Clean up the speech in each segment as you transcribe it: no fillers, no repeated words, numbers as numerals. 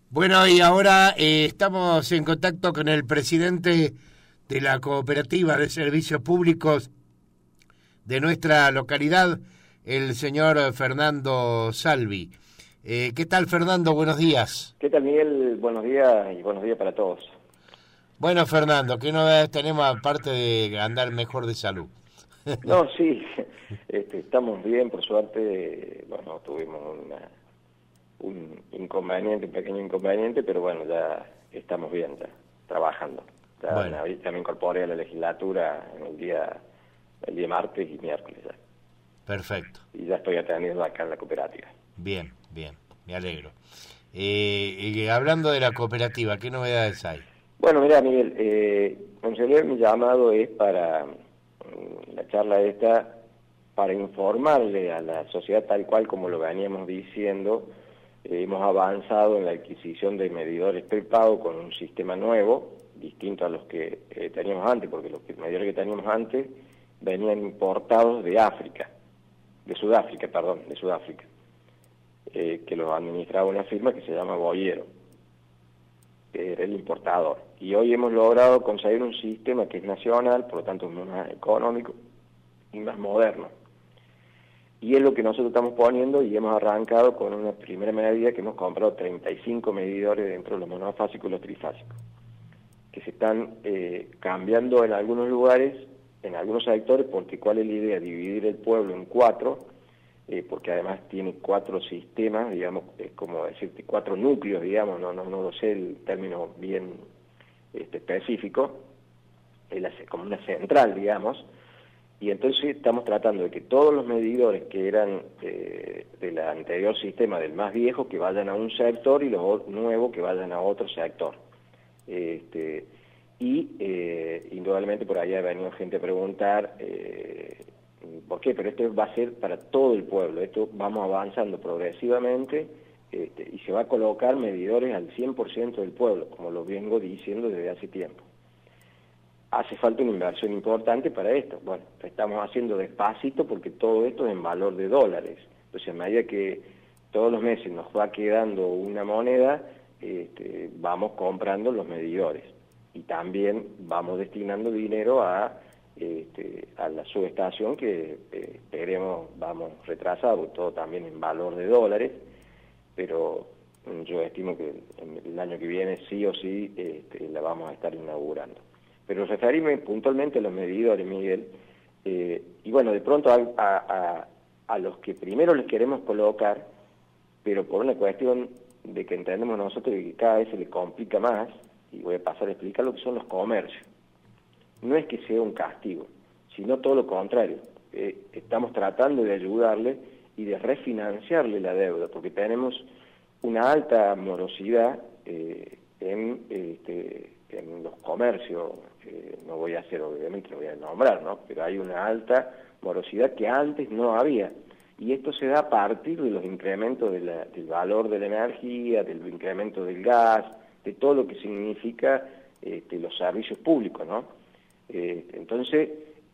Bueno, y ahora estamos en contacto con el presidente de la Cooperativa de Servicios Públicos de nuestra localidad, el señor Fernando Salvi. ¿Qué tal, Fernando? Buenos días. ¿Qué tal, Miguel? Buenos días y buenos días para todos. Bueno, Fernando, ¿qué novedades tenemos aparte de andar mejor de salud? No, sí, estamos bien, por suerte. Bueno, tuvimos un inconveniente, un pequeño inconveniente, pero bueno, ya estamos bien, ya trabajando. Bueno, Ya me incorporé a la legislatura en el día martes y miércoles ya. perfecto. Y ya estoy atendiendo acá en la cooperativa. Bien, bien, me alegro. Y hablando de la cooperativa, ¿qué novedades hay? Bueno, mira, Miguel, en realidad mi llamado es para la charla esta, para informarle a la sociedad tal cual como lo veníamos diciendo. Hemos avanzado en la adquisición de medidores prepago con un sistema nuevo, distinto a los que teníamos antes, porque los medidores que teníamos antes venían importados de Sudáfrica, que los administraba una firma que se llama Boyero, que era el importador. Y hoy hemos logrado conseguir un sistema que es nacional, por lo tanto más económico y más moderno. Y es lo que nosotros estamos poniendo, y hemos arrancado con una primera medida que hemos comprado 35 medidores dentro de los monofásicos y los trifásicos, que se están cambiando en algunos lugares, en algunos sectores, porque ¿cuál es la idea? Dividir el pueblo en cuatro, porque además tiene 4 sistemas, digamos, es como decirte 4 núcleos, digamos, no lo sé el término bien específico, como una central, digamos. Y entonces estamos tratando de que todos los medidores que eran del anterior sistema, del más viejo, que vayan a un sector, y los nuevos que vayan a otro sector. Indudablemente por ahí ha venido gente a preguntar ¿por qué? Pero esto va a ser para todo el pueblo. Esto vamos avanzando progresivamente y se va a colocar medidores al 100% del pueblo, como lo vengo diciendo desde hace tiempo. Hace falta una inversión importante para esto. Bueno, estamos haciendo despacito porque todo esto es en valor de dólares. Entonces, a medida que todos los meses nos va quedando una moneda, vamos comprando los medidores. Y también vamos destinando dinero a la subestación, que esperemos, vamos retrasados, todo también en valor de dólares, pero yo estimo que el año que viene sí o sí la vamos a estar inaugurando. Pero referirme puntualmente a los medidores, Miguel, y bueno, de pronto a los que primero les queremos colocar, pero por una cuestión de que entendemos nosotros que cada vez se le complica más, y voy a pasar a explicar lo que son los comercios. No es que sea un castigo, sino todo lo contrario. Estamos tratando de ayudarle y de refinanciarle la deuda, porque tenemos una alta morosidad en los comercios. No voy a hacer, obviamente, lo voy a nombrar, ¿no? Pero hay una alta morosidad que antes no había. Y esto se da a partir de los incrementos del valor de la energía, del incremento del gas, de todo lo que significa los servicios públicos, ¿no? Entonces,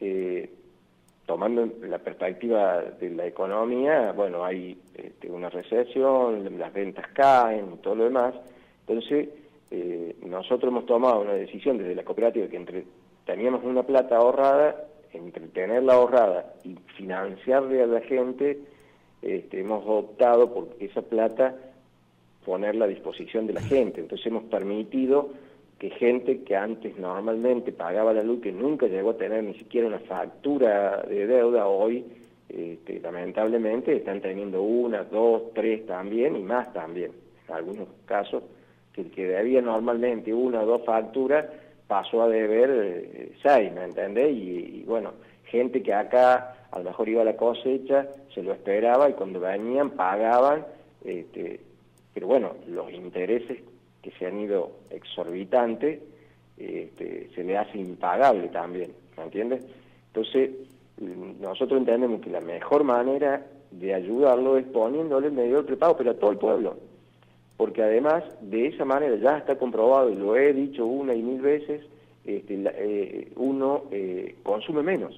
tomando la perspectiva de la economía, bueno, hay una recesión, las ventas caen y todo lo demás. Entonces, nosotros hemos tomado una decisión desde la cooperativa que teníamos una plata ahorrada, entre tenerla ahorrada y financiarle a la gente, hemos optado por esa plata ponerla a disposición de la gente. Entonces hemos permitido que gente que antes normalmente pagaba la luz, que nunca llegó a tener ni siquiera una factura de deuda, hoy lamentablemente están teniendo 1, 2, 3 también, y más también. En algunos casos, que el que debía normalmente 1 o 2 facturas pasó a deber 6, ¿me entendés? Y bueno, gente que acá a lo mejor iba a la cosecha, se lo esperaba, y cuando venían pagaban, pero bueno, los intereses que se han ido exorbitantes, se le hace impagable también, ¿me entiendes? Entonces, nosotros entendemos que la mejor manera de ayudarlo es poniéndole el medidor prepago, pero a todo el pueblo, porque además de esa manera ya está comprobado, y lo he dicho 1 y 1000 veces, uno consume menos.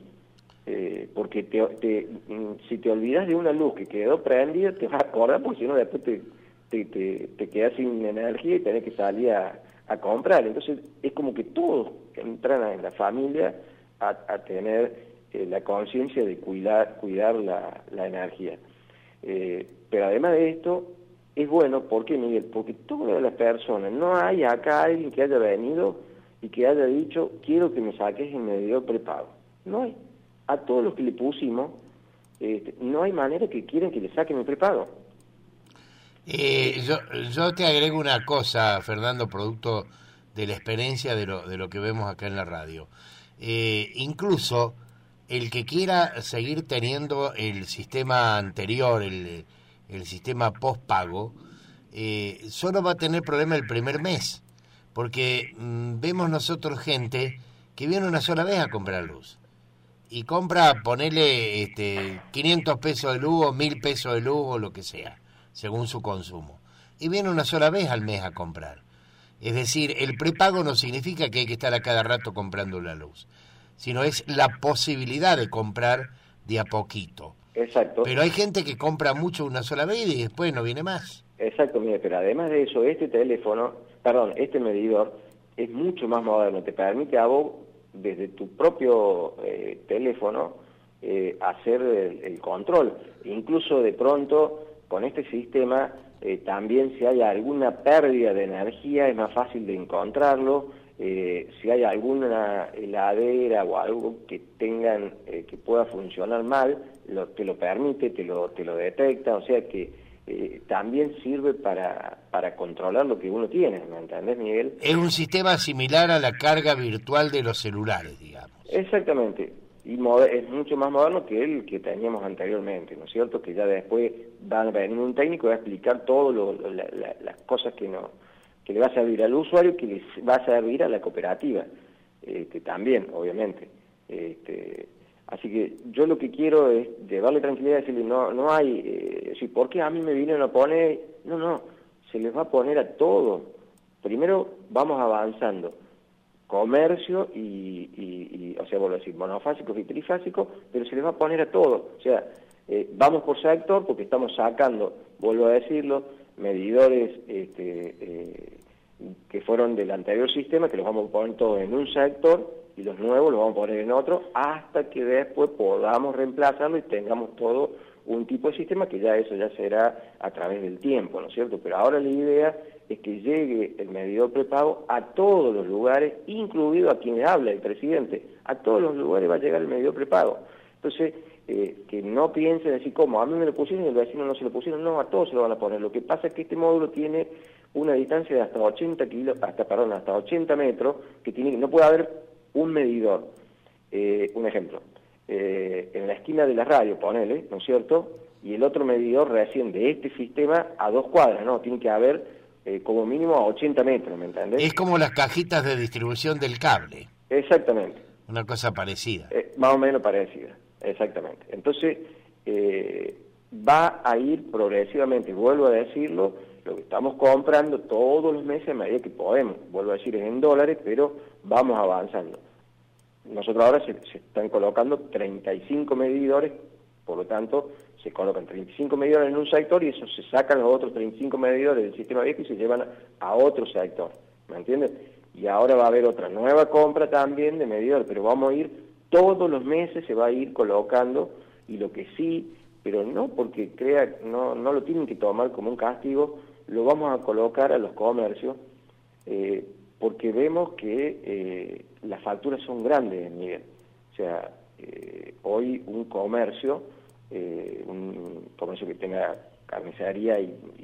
Porque si te olvidas de una luz que quedó prendida, te vas a acordar, porque si no después te te quedas sin energía y tenés que salir a comprar. Entonces es como que todos entran en la familia a tener la conciencia de cuidar la energía. Pero además de esto, es bueno, ¿por qué, Miguel? Porque todas las personas, no hay acá alguien que haya venido y que haya dicho, quiero que me saques el medidor prepago. No hay. A todos los que le pusimos, no hay manera que quieran que le saquen el prepago. Yo te agrego una cosa, Fernando, producto de la experiencia de lo que vemos acá en la radio. Incluso el que quiera seguir teniendo el sistema anterior, el sistema postpago, solo va a tener problema el primer mes, porque vemos nosotros gente que viene una sola vez a comprar luz y compra, ponele 500 pesos de luz o 1000 pesos de luz o lo que sea, según su consumo, y viene una sola vez al mes a comprar. Es decir, el prepago no significa que hay que estar a cada rato comprando la luz, sino es la posibilidad de comprar de a poquito. Exacto. Pero hay gente que compra mucho una sola vez y después no viene más. Exacto, mire, pero además de eso, este medidor es mucho más moderno, te permite a vos, desde tu propio teléfono, hacer el control. Incluso de pronto, con este sistema, también si hay alguna pérdida de energía, es más fácil de encontrarlo. Si hay alguna heladera o algo que tengan que pueda funcionar mal, te lo permite, te lo detecta, o sea que también sirve para controlar lo que uno tiene, ¿me entendés, Miguel? Es un sistema similar a la carga virtual de los celulares, digamos. Exactamente, y es mucho más moderno que el que teníamos anteriormente, ¿no es cierto? Que ya después va a venir un técnico y va a explicar todas las cosas que le va a servir al usuario y que le va a servir a la cooperativa, también, obviamente. Así que yo lo que quiero es llevarle tranquilidad y decirle, no hay, ¿por qué a mí me vienen a poner? No, se les va a poner a todo. Primero vamos avanzando, comercio o sea, vuelvo a decir, monofásico y trifásico, pero se les va a poner a todo. O sea, vamos por sector porque estamos sacando, vuelvo a decirlo, medidores que fueron del anterior sistema, que los vamos a poner todos en un sector, y los nuevos los vamos a poner en otro, hasta que después podamos reemplazarlo y tengamos todo un tipo de sistema, que ya eso ya será a través del tiempo, ¿no es cierto? Pero ahora la idea es que llegue el medidor prepago a todos los lugares, incluido a quienes habla el presidente, a todos los lugares va a llegar el medidor prepago. Entonces, que no piensen así como, a mí me lo pusieron y al vecino no se lo pusieron, no, a todos se lo van a poner. Lo que pasa es que este módulo tiene una distancia de hasta 80 metros, que no puede haber un medidor. Un ejemplo, en la esquina de la radio, ponele, ¿no es cierto? Y el otro medidor recién de este sistema a 2 cuadras, ¿no? Tiene que haber como mínimo a 80 metros, ¿me entendés? Es como las cajitas de distribución del cable. Exactamente. Una cosa parecida. Más o menos parecida, exactamente. Entonces, va a ir progresivamente, vuelvo a decirlo, lo que estamos comprando todos los meses a medida que podemos, vuelvo a decir, es en dólares, pero vamos avanzando. Nosotros ahora se están colocando 35 medidores, por lo tanto, se colocan 35 medidores en un sector y eso se sacan los otros 35 medidores del sistema viejo y se llevan a otro sector, ¿me entiendes? Y ahora va a haber otra nueva compra también de medidores, pero vamos a ir, todos los meses se va a ir colocando, y lo que sí, pero no porque no lo tienen que tomar como un castigo, lo vamos a colocar a los comercios, porque vemos que las facturas son grandes, Miguel. O sea, hoy un comercio que tenga carnicería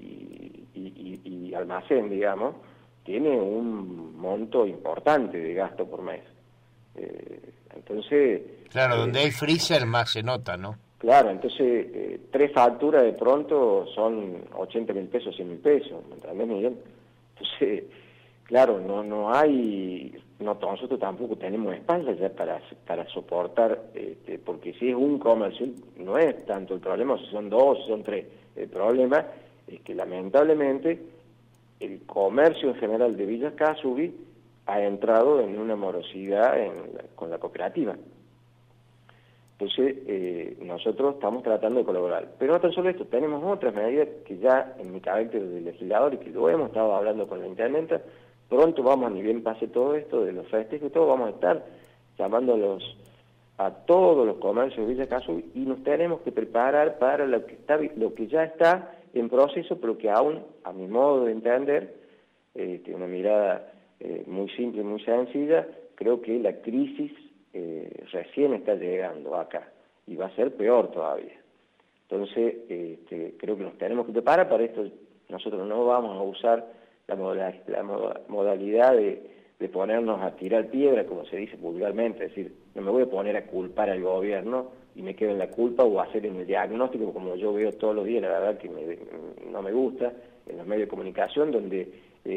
y almacén, digamos, tiene un monto importante de gasto por mes. Entonces... Claro, donde hay freezer más se nota, ¿no? Claro, entonces 3 facturas de pronto son 80.000 pesos, 100.000 pesos, ¿me entendés, Miguel? Entonces, claro, nosotros tampoco tenemos espalda ya para soportar, porque si es un comercio, no es tanto el problema, si son 2, si son 3. El problema es que lamentablemente el comercio en general de Villa Casubi ha entrado en una morosidad con la cooperativa. Entonces, nosotros estamos tratando de colaborar. Pero no tan solo esto, tenemos otras medidas que ya en mi carácter de legislador y que lo hemos estado hablando con la intendenta, pronto vamos, ni bien pase todo esto de los festejos y todo, vamos a estar llamando a todos los comercios de Villa Casú y nos tenemos que preparar para lo que ya está en proceso, pero que aún, a mi modo de entender, una mirada muy simple, muy sencilla, creo que la crisis recién está llegando acá y va a ser peor todavía. Entonces, creo que nos tenemos que preparar para esto. Nosotros no vamos a usar la modalidad de ponernos a tirar piedra, como se dice vulgarmente, es decir, no me voy a poner a culpar al gobierno y me quedo en la culpa o a hacer en el diagnóstico, como yo veo todos los días, la verdad que no me gusta, en los medios de comunicación, donde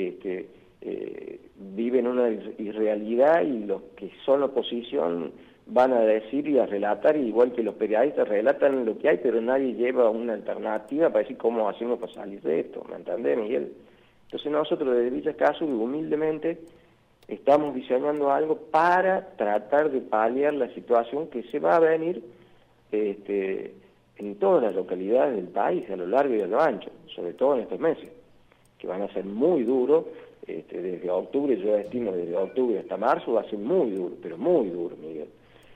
viven una irrealidad y los que son la oposición van a decir y a relatar, igual que los periodistas relatan lo que hay, pero nadie lleva una alternativa para decir cómo hacemos para salir de esto, ¿me entendés, Miguel? Entonces nosotros desde Villa Casú, humildemente, estamos diseñando algo para tratar de paliar la situación que se va a venir en todas las localidades del país, a lo largo y a lo ancho, sobre todo en estos meses, que van a ser muy duros. Desde octubre, yo estimo desde octubre hasta marzo va a ser muy duro, pero muy duro, Miguel.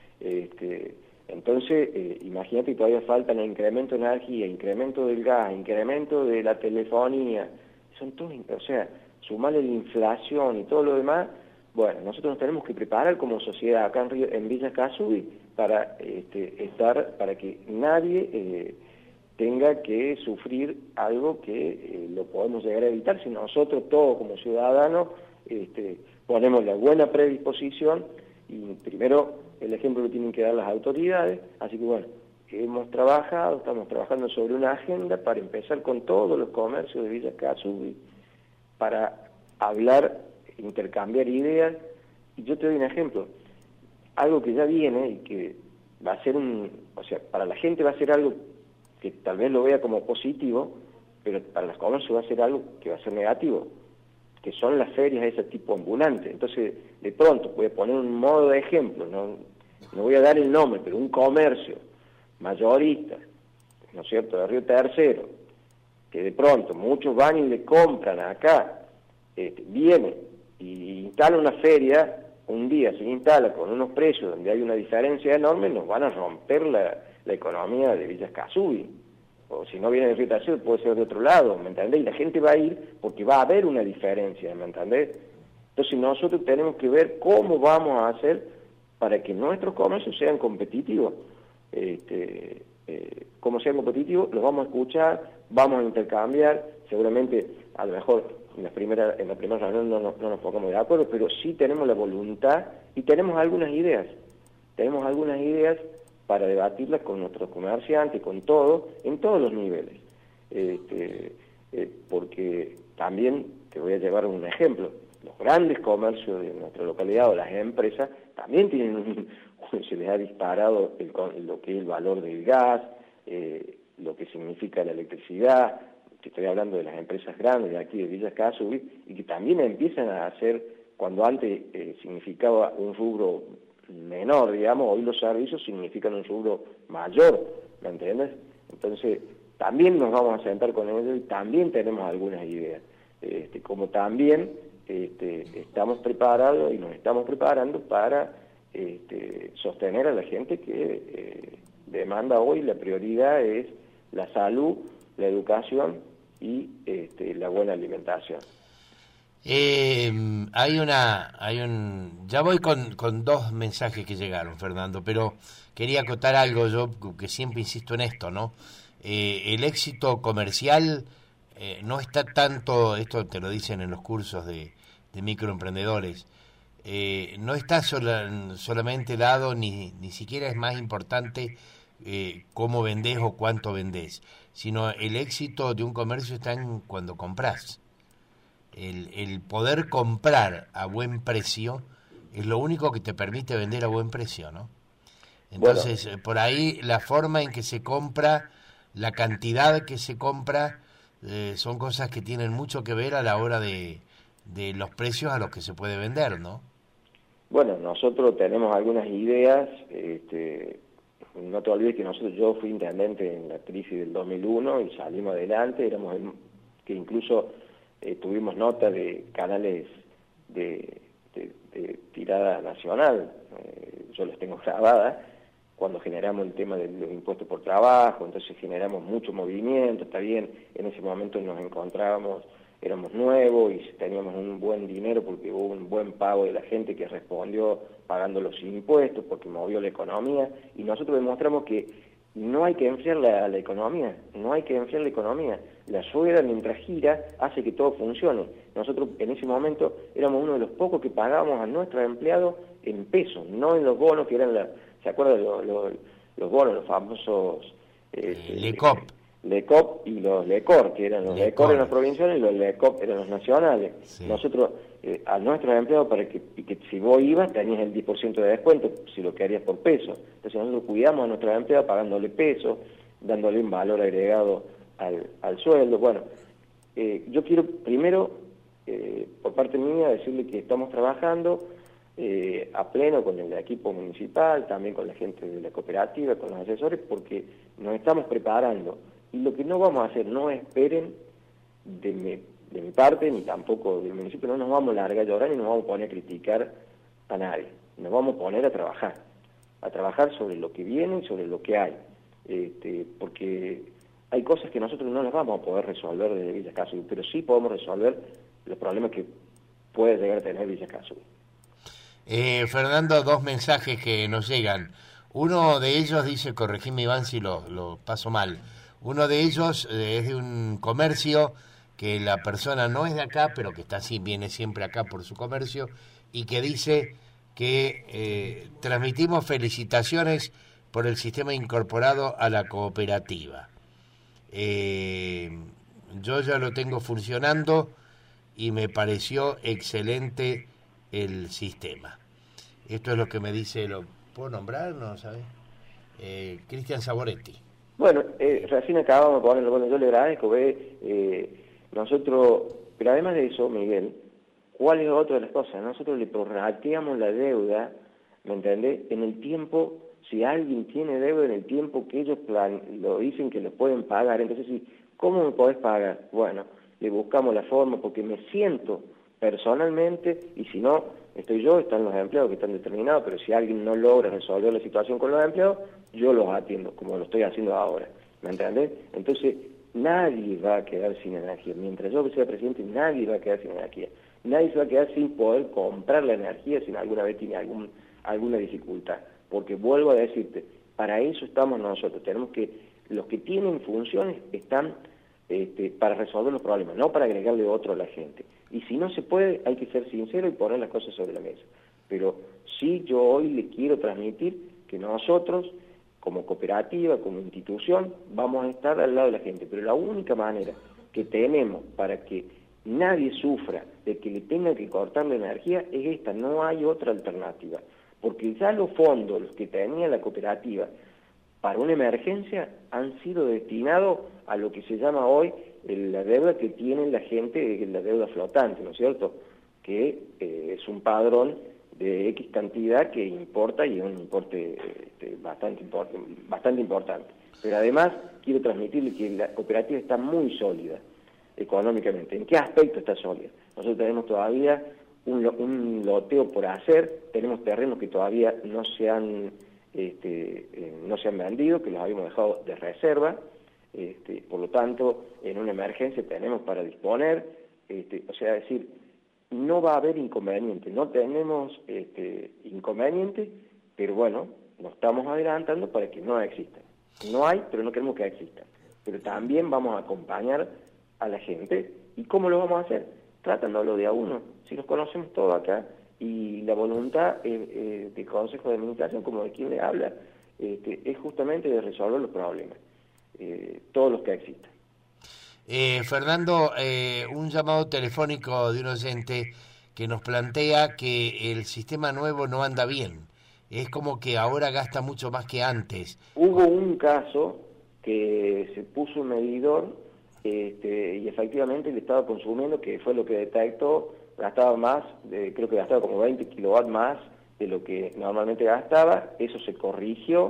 Entonces, imagínate que todavía faltan el incremento de energía, incremento del gas, incremento de la telefonía, son todos, o sea, sumarle la inflación y todo lo demás. Bueno, nosotros nos tenemos que preparar como sociedad acá en Villa Casú para para que nadie tenga que sufrir algo que lo podemos llegar a evitar si nosotros todos como ciudadanos ponemos la buena predisposición y primero el ejemplo lo tienen que dar las autoridades, así que bueno, estamos trabajando sobre una agenda para empezar con todos los comercios de Villa Casú para hablar, intercambiar ideas, y yo te doy un ejemplo, algo que ya viene y que va a ser para la gente va a ser algo que tal vez lo vea como positivo, pero para los comercios va a ser algo que va a ser negativo, que son las ferias de ese tipo ambulante. Entonces, de pronto, voy a poner un modo de ejemplo, no voy a dar el nombre, pero un comercio mayorista, ¿no es cierto?, de Río Tercero, que de pronto muchos van y le compran acá, viene y instala una feria, un día se instala con unos precios donde hay una diferencia enorme, nos van a romper la economía de Villa Casú, o si no viene de Río Tercero puede ser de otro lado, ¿me entendés? Y la gente va a ir porque va a haber una diferencia, ¿me entendés? Entonces nosotros tenemos que ver cómo vamos a hacer para que nuestros comercios sean competitivos. Como sean competitivos, los vamos a escuchar, vamos a intercambiar, seguramente a lo mejor en la primera reunión no nos pongamos de acuerdo, pero sí tenemos la voluntad y tenemos algunas ideas para debatirlas con nuestros comerciantes, con todo, en todos los niveles. Porque también, te voy a llevar un ejemplo, los grandes comercios de nuestra localidad o las empresas también tienen se les ha disparado lo que es el valor del gas, lo que significa la electricidad, que estoy hablando de las empresas grandes de aquí de Villa Casú, y que también empiezan a hacer, cuando antes significaba un rubro menor, digamos, hoy los servicios significan un rubro mayor, ¿me entiendes? Entonces, también nos vamos a sentar con ellos y también tenemos algunas ideas. Como también estamos preparados y nos estamos preparando para sostener a la gente que demanda hoy, la prioridad es la salud, la educación y la buena alimentación. Ya voy con dos mensajes que llegaron, Fernando, pero quería acotar algo, yo que siempre insisto en esto, ¿no? El éxito comercial no está tanto, esto te lo dicen en los cursos de microemprendedores, no está solamente dado, ni siquiera es más importante cómo vendés o cuánto vendés, sino el éxito de un comercio está en cuando comprás. El poder comprar a buen precio es lo único que te permite vender a buen precio, ¿no? Entonces, bueno, por ahí la forma en que se compra, la cantidad que se compra, son cosas que tienen mucho que ver a la hora de los precios a los que se puede vender, ¿no? Bueno, nosotros tenemos algunas ideas, no te olvides que yo fui intendente en la crisis del 2001 y salimos adelante, que incluso tuvimos nota de canales de tirada nacional, yo las tengo grabadas, cuando generamos el tema de los impuestos por trabajo, entonces generamos mucho movimiento, está bien, en ese momento nos encontrábamos, éramos nuevos y teníamos un buen dinero porque hubo un buen pago de la gente que respondió pagando los impuestos porque movió la economía, y nosotros demostramos que no hay que enfriar la economía, no hay que enfriar la economía. La rueda, mientras gira, hace que todo funcione. Nosotros en ese momento éramos uno de los pocos que pagábamos a nuestros empleados en pesos, no en los bonos que eran ¿se acuerdan los bonos, los famosos LECOP y los LECOR, que eran los LECOR en las provinciales y los LECOP eran los nacionales? Sí. Nosotros, a nuestros empleados, que si vos ibas, tenías el 10% de descuento si lo querías por peso. Entonces nosotros cuidamos a nuestros empleados pagándole peso, dándole un valor agregado al sueldo. Bueno, yo quiero primero, por parte mía, decirle que estamos trabajando a pleno con el equipo municipal, también con la gente de la cooperativa, con los asesores, porque nos estamos preparando. Y lo que no vamos a hacer, no esperen de mi parte, ni tampoco del municipio, no nos vamos a largar a llorar ni nos vamos a poner a criticar a nadie. Nos vamos a poner a trabajar sobre lo que viene y sobre lo que hay. Porque hay cosas que nosotros no las vamos a poder resolver desde Villa Cásugui, pero sí podemos resolver los problemas que puede llegar a tener Villa Cásugui. Fernando, dos mensajes que nos llegan. Uno de ellos dice, corregime Iván si lo paso mal, uno de ellos es de un comercio que la persona no es de acá, pero que viene siempre acá por su comercio, y que dice que transmitimos felicitaciones por el sistema incorporado a la cooperativa. Yo ya lo tengo funcionando y me pareció excelente el sistema. Esto es lo que me dice, ¿lo puedo nombrar? ¿No sabes? Cristian Saboretti. Bueno, recién acabamos de ponerlo, bueno, yo le agradezco, nosotros, pero además de eso, Miguel, ¿cuál es otra de las cosas? Nosotros le prorrateamos la deuda, ¿me entendés? En el tiempo, si alguien tiene deuda en el tiempo que ellos lo dicen que lo pueden pagar, entonces, ¿cómo me podés pagar? Bueno, le buscamos la forma, porque me siento personalmente, y si no, están los empleados que están determinados, pero si alguien no logra resolver la situación con los empleados, yo los atiendo, como lo estoy haciendo ahora, ¿me entendés? Entonces, nadie va a quedar sin energía. Mientras yo sea presidente, nadie va a quedar sin energía. Nadie se va a quedar sin poder comprar la energía si alguna vez tiene alguna dificultad. Porque vuelvo a decirte, para eso estamos nosotros. Los que tienen funciones están para resolver los problemas, no para agregarle otro a la gente. Y si no se puede, hay que ser sincero y poner las cosas sobre la mesa. Pero sí, yo hoy le quiero transmitir que nosotros, como cooperativa, como institución, vamos a estar al lado de la gente. Pero la única manera que tenemos para que nadie sufra de que le tenga que cortar la energía es esta, no hay otra alternativa. Porque ya los fondos, los que tenía la cooperativa para una emergencia, han sido destinados a lo que se llama hoy la deuda que tiene la gente, la deuda flotante, ¿no es cierto? Que es un padrón de X cantidad que importa y es un importe bastante importante. Pero además quiero transmitirle que la cooperativa está muy sólida económicamente. ¿En qué aspecto está sólida? Nosotros tenemos todavía un loteo por hacer, tenemos terrenos que todavía no se han vendido, que los habíamos dejado de reserva, por lo tanto, en una emergencia tenemos para disponer, no va a haber inconveniente, no tenemos inconveniente, pero bueno, nos estamos adelantando para que no existan. No hay, pero no queremos que existan. Pero también vamos a acompañar a la gente. ¿Y cómo lo vamos a hacer? Tratándolo de a uno. Si nos conocemos todos acá, y la voluntad del Consejo de Administración, como de quien le habla, es justamente de resolver los problemas, todos los que existan. Fernando, un llamado telefónico de un oyente que nos plantea que el sistema nuevo no anda bien. Es como que ahora gasta mucho más que antes. Hubo un caso que se puso un medidor y efectivamente le estaba consumiendo, que fue lo que detectó, gastaba más, creo que gastaba como 20 kilowatts más de lo que normalmente gastaba. Eso se corrigió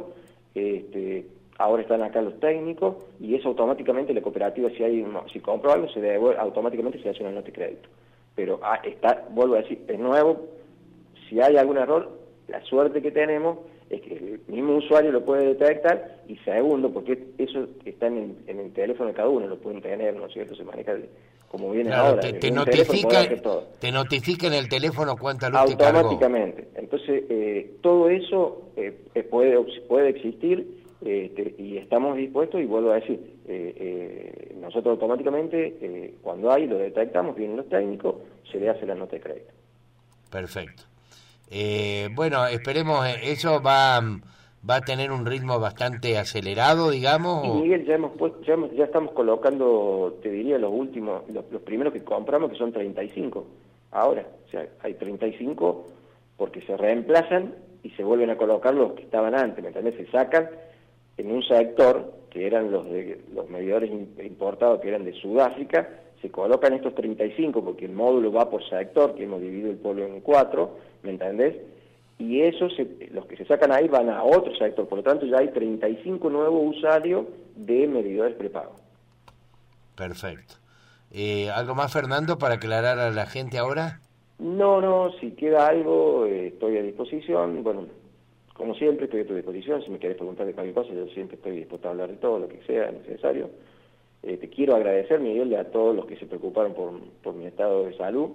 Ahora están acá los técnicos y eso automáticamente la cooperativa, si compro algo, automáticamente se hace una nota de crédito. Pero vuelvo a decir, es nuevo, si hay algún error, la suerte que tenemos es que el mismo usuario lo puede detectar, y segundo, porque eso está en el teléfono de cada uno, lo pueden tener, ¿no es cierto? Se maneja como viene claro, ahora. Te notifica en el teléfono cuánta luz te cargó. Automáticamente. Entonces, todo eso puede existir, y estamos dispuestos, y vuelvo a decir, nosotros automáticamente, cuando lo detectamos, vienen los técnicos, se le hace la nota de crédito. Perfecto. Bueno, esperemos, eso va a tener un ritmo bastante acelerado, digamos. Y Miguel, ya estamos colocando, te diría, los primeros que compramos, que son 35 ahora. O sea, hay 35 porque se reemplazan y se vuelven a colocar los que estaban antes, ¿me entendés? Se sacan en un sector, que eran los medidores importados, que eran de Sudáfrica, se colocan estos 35 porque el módulo va por sector, que hemos dividido el pueblo en 4, ¿me entendés? Y los que se sacan ahí van a otro sector, por lo tanto ya hay 35 nuevos usuarios de medidores prepago. Perfecto. ¿Algo más, Fernando, para aclarar a la gente ahora? No, si queda algo, estoy a disposición. Bueno, como siempre, estoy a tu disposición. Si me querés preguntar de cualquier cosa, yo siempre estoy dispuesto a hablar de todo lo que sea necesario. Te quiero agradecer, Miguel, a todos los que se preocuparon por mi estado de salud,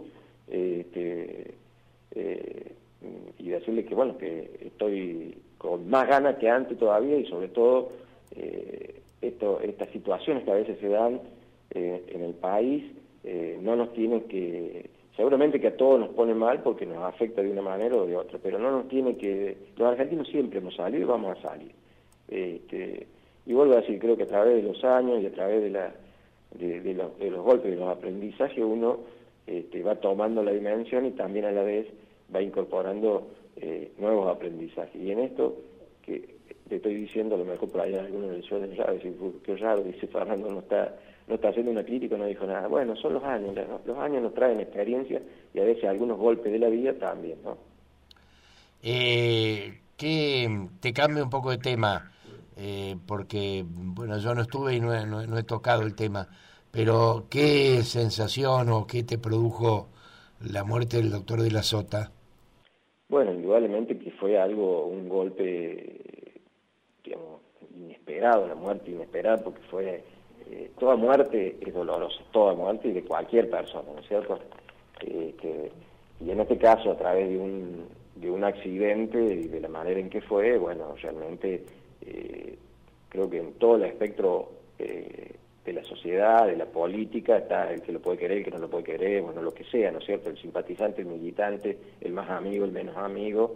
y decirle que, bueno, que estoy con más ganas que antes todavía, y sobre todo estas situaciones que a veces se dan en el país, no nos tienen que... Seguramente que a todos nos pone mal porque nos afecta de una manera o de otra, pero no nos tiene que... Los argentinos siempre hemos salido y vamos a salir. Y vuelvo a decir, creo que a través de los años y a través de los golpes, de los aprendizajes, uno va tomando la dimensión y también a la vez va incorporando nuevos aprendizajes. Y en esto que te estoy diciendo, a lo mejor por ahí algunos les suelen decir, qué raro, dice Fernando, no está haciendo una crítica, no dijo nada. Bueno, son los años nos traen experiencia, y a veces algunos golpes de la vida también, ¿no? Que te cambie un poco de tema, porque, bueno, yo no estuve y no he tocado el tema, pero ¿qué sensación o qué te produjo la muerte del doctor de la Sota? Bueno, indudablemente que fue un golpe, digamos, inesperado, una muerte inesperada, porque fue... toda muerte es dolorosa, toda muerte, y de cualquier persona, ¿no es cierto? Y en este caso, a través de un accidente y de la manera en que fue, bueno, realmente creo que en todo el espectro de la sociedad, de la política, está el que lo puede querer, el que no lo puede querer, bueno, lo que sea, ¿no es cierto? El simpatizante, el militante, el más amigo, el menos amigo,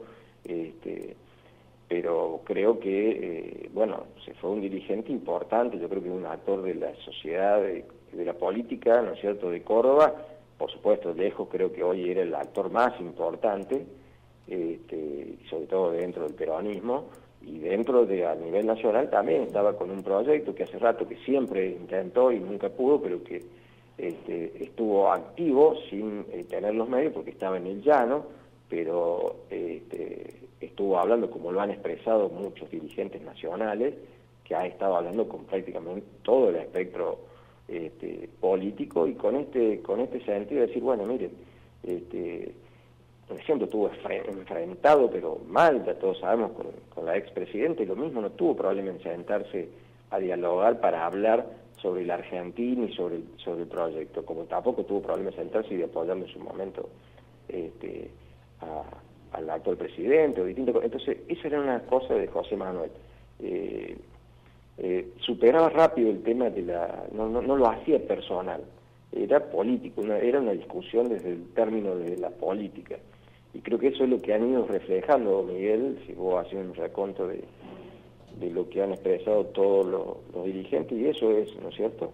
pero creo que, bueno, se fue un dirigente importante, yo creo que un actor de la sociedad, de la política, ¿no es cierto?, de Córdoba, por supuesto, lejos creo que hoy era el actor más importante, sobre todo dentro del peronismo, y a nivel nacional también estaba con un proyecto que hace rato que siempre intentó y nunca pudo, pero que estuvo activo sin tener los medios porque estaba en el llano, pero estuvo hablando, como lo han expresado muchos dirigentes nacionales, que ha estado hablando con prácticamente todo el espectro político, y con este sentido de decir, bueno, miren, por ejemplo, estuvo enfrentado, pero mal, ya todos sabemos, con la expresidenta, y lo mismo, no tuvo probablemente sentarse a dialogar para hablar sobre la Argentina y sobre el proyecto, como tampoco tuvo probablemente sentarse y de apoyarlo en su momento al actual presidente o distinto. Entonces, esa era una cosa de José Manuel. Superaba rápido el tema no lo hacía personal, era político, era una discusión desde el término de la política. Y creo que eso es lo que han ido reflejando, Miguel, si vos haces un reconto de lo que han expresado todos los dirigentes, y eso es, ¿no es cierto?,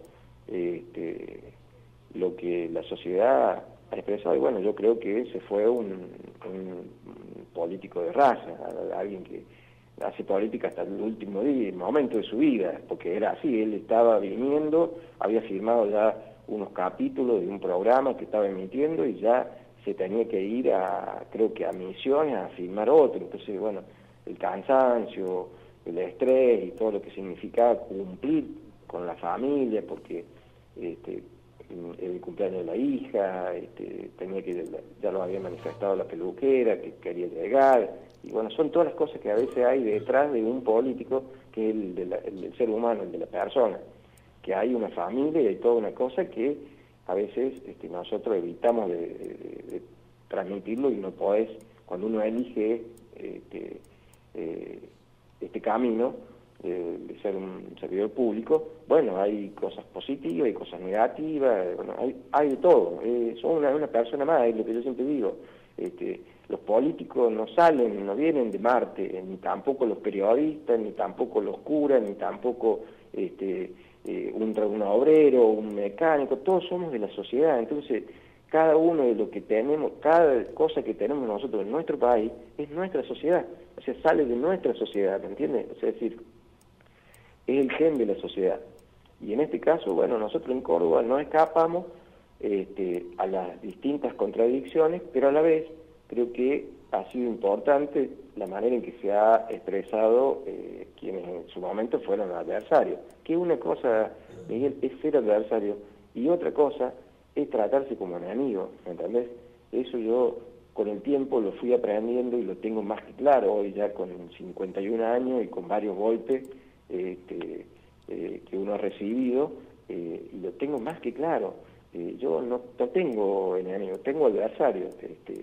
lo que la sociedad ha expresado. Y bueno, yo creo que ese fue un político de raza, alguien que hace política hasta el último momento de su vida, porque era así, él estaba viniendo, había firmado ya unos capítulos de un programa que estaba emitiendo y ya se tenía que ir creo que a Misiones a firmar otro. Entonces, bueno, el cansancio, el estrés y todo lo que significaba cumplir con la familia, porque el cumpleaños de la hija, tenía que, ya lo había manifestado la peluquera, que quería llegar, y bueno, son todas las cosas que a veces hay detrás de un político, que es el del ser humano, el de la persona, que hay una familia y hay toda una cosa que a veces nosotros evitamos de transmitirlo, y no podés, cuando uno elige este camino de ser un servidor público, bueno, hay cosas positivas, hay cosas negativas, bueno, hay de todo, son una persona más, es lo que yo siempre digo. Los políticos no salen, no vienen de Marte, ni tampoco los periodistas, ni tampoco los curas, ni tampoco un obrero, un mecánico, todos somos de la sociedad. Entonces cada uno de lo que tenemos, cada cosa que tenemos nosotros en nuestro país es nuestra sociedad, o sea, sale de nuestra sociedad, ¿me entiendes? O sea, es decir, es el gen de la sociedad. Y en este caso, bueno, nosotros en Córdoba no escapamos a las distintas contradicciones, pero a la vez creo que ha sido importante la manera en que se ha expresado quienes en su momento fueron adversarios. Que una cosa, Miguel, es ser adversario, y otra cosa es tratarse como enemigo, ¿me entendés? Eso yo con el tiempo lo fui aprendiendo y lo tengo más que claro, hoy ya con 51 años y con varios golpes que uno ha recibido, y lo tengo más que claro. Yo no tengo enemigos, tengo adversarios.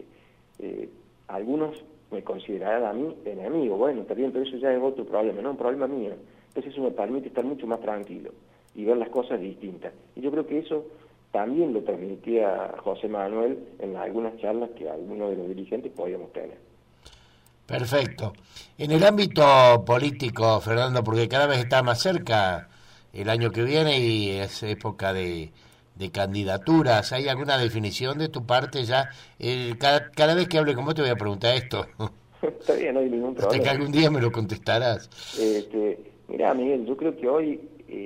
Algunos me considerarán a mí enemigo, bueno, está bien, pero eso ya es otro problema, no un problema mío. Entonces eso me permite estar mucho más tranquilo y ver las cosas distintas. Y yo creo que eso también lo transmitía José Manuel en algunas charlas que algunos de los dirigentes podíamos tener. Perfecto. En el ámbito político, Fernando, porque cada vez está más cerca el año que viene y es época de candidaturas, ¿hay alguna definición de tu parte ya? Cada vez que hable con vos te voy a preguntar esto. Está bien, no hay ningún problema. Hasta que algún día me lo contestarás. Mirá, Miguel, yo creo que hoy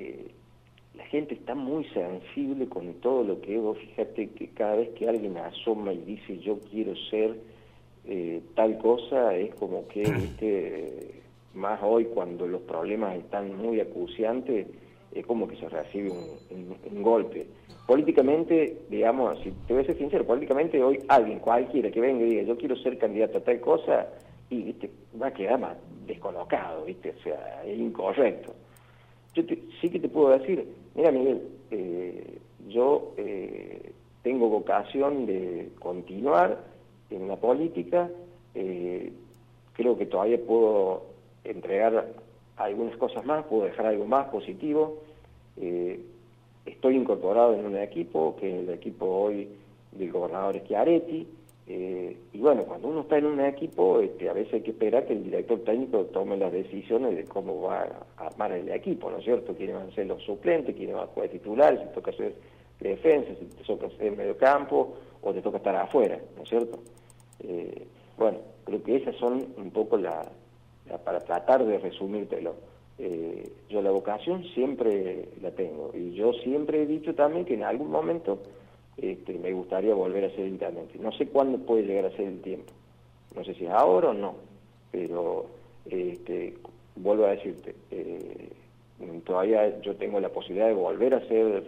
la gente está muy sensible con todo lo que es. Vos fíjate que cada vez que alguien asoma y dice yo quiero ser tal cosa, es como que, viste, más hoy cuando los problemas están muy acuciantes, es como que se recibe un golpe. Políticamente, digamos, si te voy a ser sincero, políticamente hoy alguien, cualquiera que venga y diga yo quiero ser candidato a tal cosa, y viste, va a quedar más descolocado, viste, o sea, es incorrecto. Sí que te puedo decir, mira Miguel, yo tengo vocación de continuar en la política, creo que todavía puedo entregar algunas cosas más, puedo dejar algo más positivo. Estoy incorporado en un equipo, que es el equipo hoy del gobernador Schiaretti, y bueno, cuando uno está en un equipo, a veces hay que esperar que el director técnico tome las decisiones de cómo va a armar el equipo, ¿no es cierto? Quiénes van a ser los suplentes, quiénes van a jugar titulares, si toca hacer defensa, si te toca hacer medio campo, o te toca estar afuera, ¿no es cierto? Bueno, creo que esas son un poco para tratar de resumírtelo. Yo la vocación siempre la tengo, y yo siempre he dicho también que en algún momento me gustaría volver a ser intendente. No sé cuándo puede llegar a ser el tiempo, no sé si es ahora o no, pero vuelvo a decirte, todavía yo tengo la posibilidad de volver a ser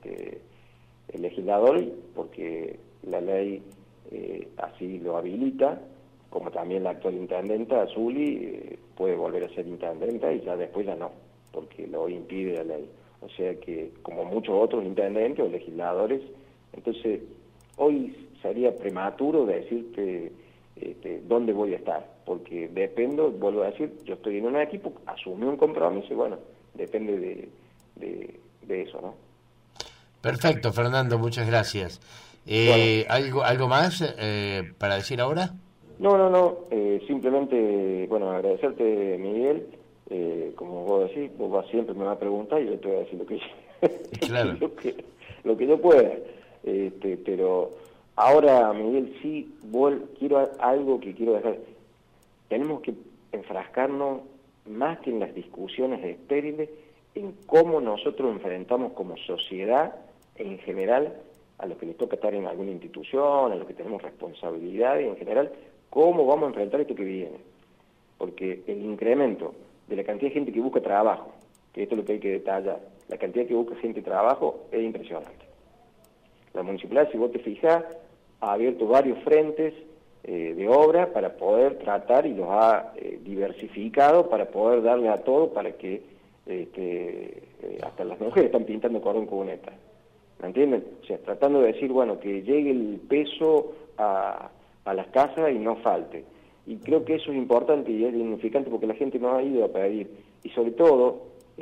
el legislador, porque la ley así lo habilita, como también la actual intendenta, Zuli, puede volver a ser intendenta y ya después ya no, porque lo impide la ley. O sea que, como muchos otros intendentes o legisladores, entonces hoy sería prematuro decirte dónde voy a estar, porque dependo, vuelvo a decir, yo estoy en un equipo, asumí un compromiso y bueno, depende de eso, ¿no? Perfecto, Fernando, muchas gracias. Bueno. ¿Algo más para decir ahora? No, simplemente, bueno, agradecerte, Miguel, como vos decís, vos siempre me vas a preguntar y yo te voy a decir Claro. lo que yo pueda, pero ahora, Miguel, sí, quiero algo que quiero dejar. Tenemos que enfrascarnos más que en las discusiones estériles, en cómo nosotros enfrentamos como sociedad en general a los que les toca estar en alguna institución, a los que tenemos responsabilidades en general, cómo vamos a enfrentar esto que viene. Porque el incremento de la cantidad de gente que busca trabajo, que esto es lo que hay que detallar. La cantidad que busca gente de trabajo es impresionante. La municipalidad, si vos te fijás, ha abierto varios frentes de obra para poder tratar y los ha diversificado para poder darle a todo para que hasta las mujeres están pintando cordón cuneta. ¿Me entienden? O sea, tratando de decir, bueno, que llegue el peso a las casas y no falte. Y creo que eso es importante y es dignificante porque la gente no ha ido a pedir. Y sobre todo,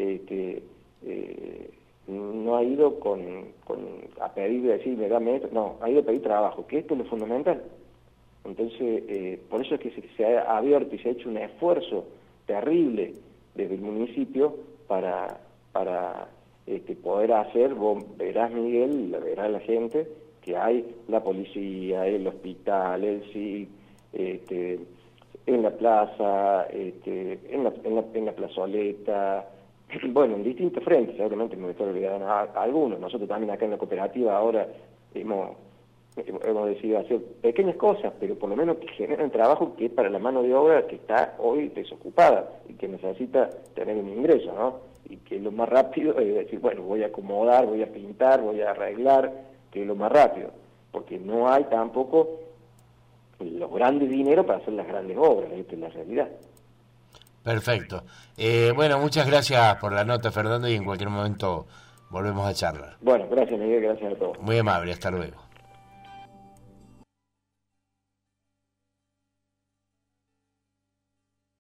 no ha ido a pedir, decir, me da metro, no, ha ido a pedir trabajo, que esto es lo fundamental. Entonces, por eso es que se ha abierto y se ha hecho un esfuerzo terrible desde el municipio para poder hacer, vos verás, Miguel, verás la gente, que hay la policía, el hospital, el SIC, en la plaza, en la plazoleta, bueno, en distintos frentes, seguramente me estoy olvidando algunos. Nosotros también acá en la cooperativa ahora hemos decidido hacer pequeñas cosas, pero por lo menos que generen trabajo, que es para la mano de obra que está hoy desocupada y que necesita tener un ingreso, ¿no? Y que lo más rápido es decir, bueno, voy a acomodar, voy a pintar, voy a arreglar, que es lo más rápido, porque no hay tampoco los grandes dineros para hacer las grandes obras, esta es la realidad. Perfecto. Bueno, muchas gracias por la nota, Fernando, y en cualquier momento volvemos a charlar. Bueno, gracias, Miguel, gracias a todos. Muy amable, hasta luego.